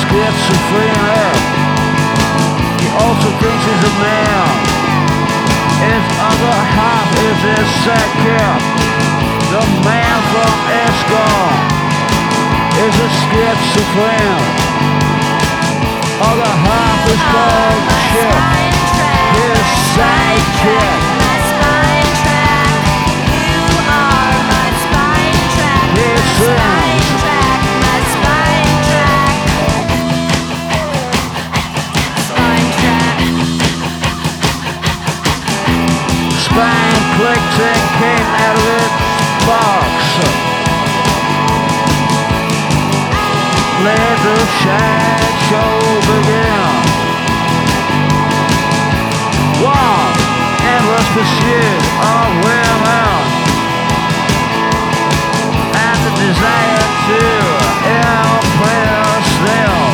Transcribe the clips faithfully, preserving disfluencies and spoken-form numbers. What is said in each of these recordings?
schizophrenia. He also thinks he's a man. His other half is his sidekick. The man from Escom is a schizophrenic. Other half is called Chip, his sidekick. He sings. Spine clicked and came out of its box. Let the shine show begin. One endless pursuit of women and the desire to impress them.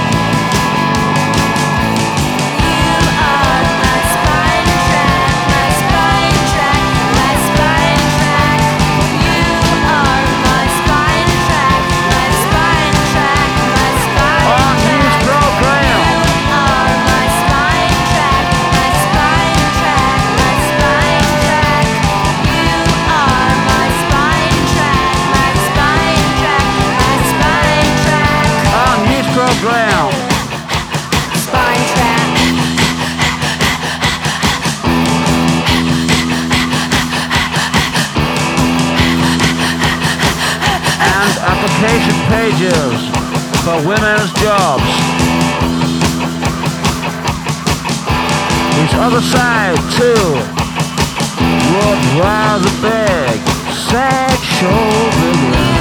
Program. Spine track. And application pages for women's jobs. His other side too would rather beg sexual vigor.